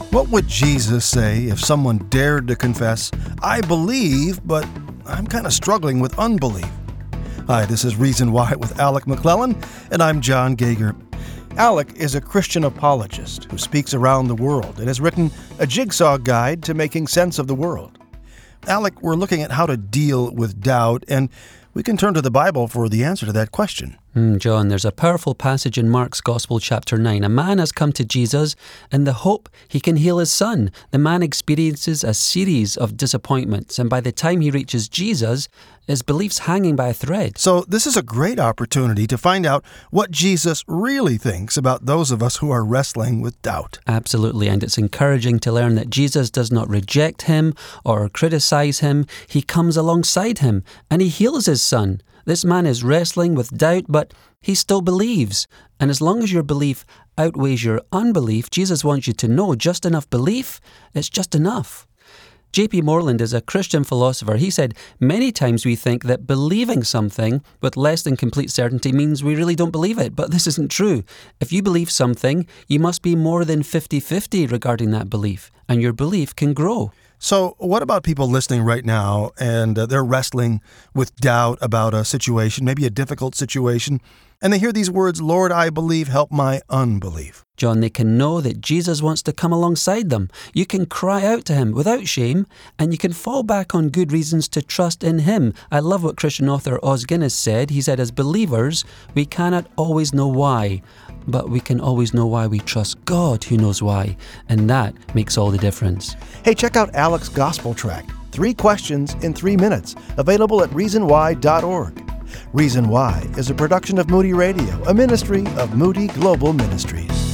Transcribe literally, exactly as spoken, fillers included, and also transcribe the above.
What would Jesus say if someone dared to confess, "I believe, but I'm kind of struggling with unbelief"? Hi, this is Reason Why with Alec McClellan, and I'm John Gager. Alec is a Christian apologist who speaks around the world and has written a jigsaw guide to making sense of the world. Alec, we're looking at how to deal with doubt, and we can turn to the Bible for the answer to that question. Mm, John, there's a powerful passage in Mark's Gospel, chapter nine. A man has come to Jesus in the hope he can heal his son. The man experiences a series of disappointments, and by the time he reaches Jesus, his belief's hanging by a thread. So this is a great opportunity to find out what Jesus really thinks about those of us who are wrestling with doubt. Absolutely, and it's encouraging to learn that Jesus does not reject him or criticize him. He comes alongside him, and he heals his son. This man is wrestling with doubt, but he still believes. And as long as your belief outweighs your unbelief, Jesus wants you to know just enough belief, it's just enough. J P Moreland is a Christian philosopher. He said, many times we think that believing something with less than complete certainty means we really don't believe it, but this isn't true. If you believe something, you must be more than fifty-fifty regarding that belief, and your belief can grow. So what about people listening right now and uh, they're wrestling with doubt about a situation, maybe a difficult situation, and they hear these words, "Lord, I believe, help my unbelief"? John, they can know that Jesus wants to come alongside them. You can cry out to him without shame, and you can fall back on good reasons to trust in him. I love what Christian author Os Guinness said. He said, as believers, we cannot always know why, but we can always know why we trust God who knows why, and that makes all the difference. Hey, check out Alec's Gospel Tract, Three Questions in Three Minutes, available at reason why dot org. Reason Why is a production of Moody Radio, a ministry of Moody Global Ministries.